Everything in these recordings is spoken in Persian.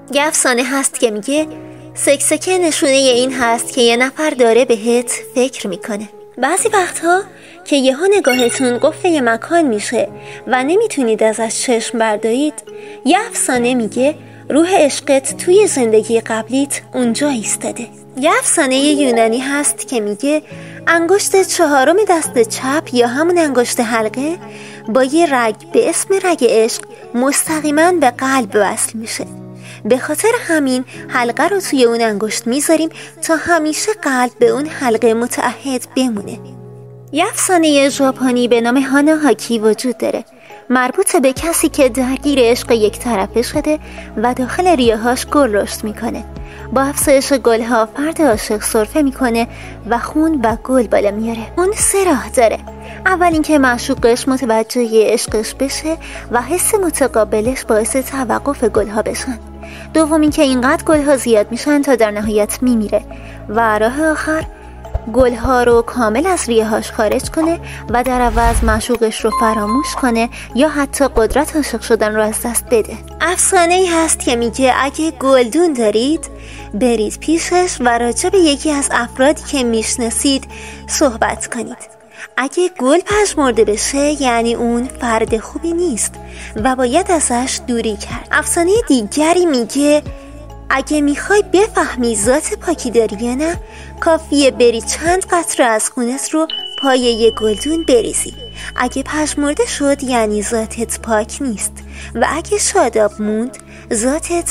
یه افسانه هست که میگه سکسکه نشونه این هست که یه نفر داره بهت فکر میکنه. بعضی وقتها که یهو نگاهتون قفل یه مکان میشه و نمیتونید ازش چشم بردارید، یه افسانه میگه روح عشقت توی زندگی قبلیت اونجا ایستاده. یه افسانه یونانی هست که میگه انگشت چهارم دست چپ یا همون انگشت حلقه با یه رگ به اسم رگ عشق مستقیما به قلب وصل میشه. به خاطر همین حلقه رو توی اون انگشت میذاریم تا همیشه قلب به اون حلقه متعهد بمونه. یه افسانه ژاپنی به نام هانا هاکی وجود داره، مربوط به کسی که درگیر عشق یک طرفه شده و داخل ریه‌هاش گل رشد میکنه. با افزایش گل‌ها فرد عاشق سرفه میکنه و خون و گل بالا میاره. اون 3 راه داره. اول اینکه معشوقش متوجه عشقش بشه و حس متقابلش باعث توقف گل‌ها بشن. دوم اینکه اینقدر گل‌ها زیاد میشن تا در نهایت میمیره و راه آخر گل‌ها رو کامل از ریه‌هاش خارج کنه و در عوض معشوقش رو فراموش کنه یا حتی قدرت عاشق شدن رو از دست بده. افسانه‌ای هست که میگه اگه گلدون دارید برید پیشش و راجع به یکی از افرادی که میشناسید صحبت کنید. اگه گل پژمرده بشه یعنی اون فرد خوبی نیست و باید ازش دوری کرد. افسانه دیگری میگه اگه میخوای بفهمی ذات پاکی داری یا نه، کافیه بری چند قطره از خونت رو پای یه گلدون بریزی. اگه پژمرده شد یعنی ذاتت پاک نیست و اگه شاداب موند ذاتت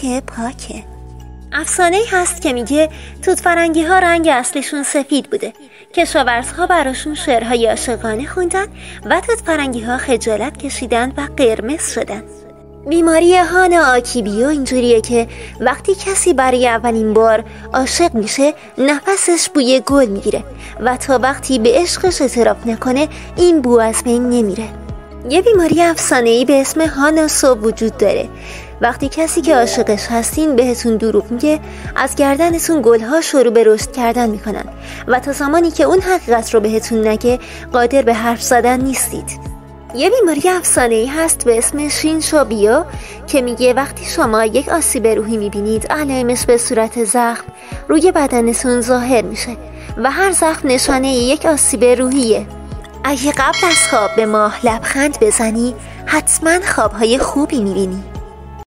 پاکه. افسانه‌ای هست که میگه توت فرنگی ها رنگ اصلشون سفید بوده. کشاورزها براشون شعرهای عاشقانه خوندن و توت فرنگی ها خجالت کشیدن و قرمز شدن. بیماری هانا آکیبیو اینجوریه که وقتی کسی برای اولین بار عاشق میشه نفسش بوی گل میگیره و تا وقتی به عشقش اعتراف نکنه این بو از بین نمیره. یه بیماری افسانه‌ای به اسم هاناسو وجود داره. وقتی کسی که عاشقش هستین بهتون دروغ میگه از گردنتون گلها شروع به رشد کردن میکنن و تا زمانی که اون حقیقت رو بهتون نگه قادر به حرف زدن نیستید. یه بیماری افسانه‌ای هست به اسم شینشوبیو که میگه وقتی شما یک آسیب روحی میبینید علائمش به صورت زخم روی بدنتون ظاهر میشه و هر زخم نشانه یک آسیب روحیه. اگه قبل از خواب به ماه لبخند بزنی حتما خوابهای خوبی میبینی.